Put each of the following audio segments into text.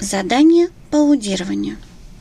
Задание по аудированию.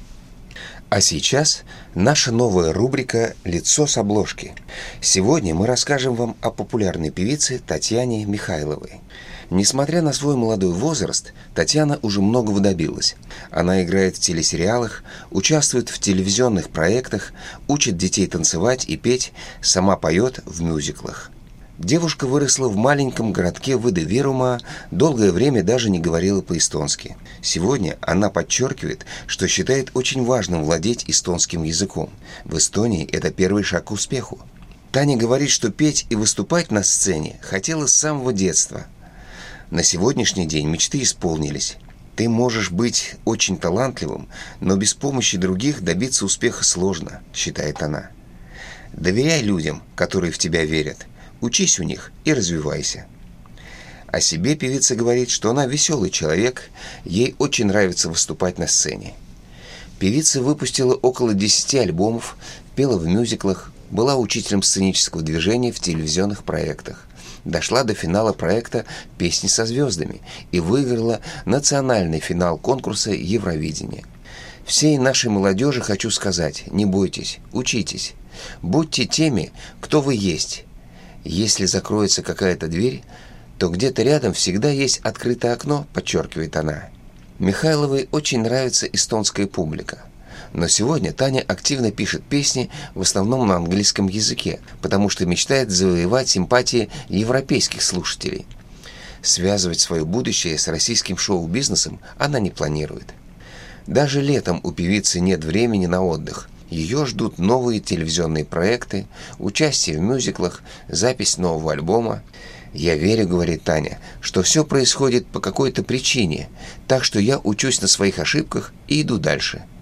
А сейчас наша новая рубрика «Лицо с обложки». Сегодня мы расскажем вам о популярной певице Татьяне Михайловой. Несмотря на свой молодой возраст, Татьяна уже многого добилась. Она играет в телесериалах, участвует в телевизионных проектах, учит детей танцевать и петь, сама поет в мюзиклах. Девушка выросла в маленьком городке Вида-Вирума, долгое время даже не говорила по-эстонски. Сегодня она подчеркивает, что считает очень важным владеть эстонским языком. В Эстонии это первый шаг к успеху. Таня говорит, что петь и выступать на сцене хотела с самого детства. На сегодняшний день мечты исполнились. Ты можешь быть очень талантливым, но без помощи других добиться успеха сложно, считает она. Доверяй людям, которые в тебя верят. Учись у них и развивайся. О себе певица говорит, что она веселый человек, ей очень нравится выступать на сцене. Певица выпустила около 10 альбомов, пела в мюзиклах, была учителем сценического движения в телевизионных проектах. Дошла до финала проекта «Песни со звездами» и выиграла национальный финал конкурса Евровидения. Всей нашей молодежи хочу сказать: не бойтесь, учитесь, будьте теми, кто вы есть. Если закроется какая-то дверь, то где-то рядом всегда есть открытое окно, подчеркивает она. Михайловой очень нравится эстонская публика. Но сегодня Таня активно пишет песни в основном на английском языке, потому что мечтает завоевать симпатии европейских слушателей. Связывать свое будущее с российским шоу-бизнесом она не планирует. Даже летом у певицы нет времени на отдых. Ее ждут новые телевизионные проекты, участие в мюзиклах, запись нового альбома. «Я верю, — говорит Таня, — что все происходит по какой-то причине, так что я учусь на своих ошибках и иду дальше.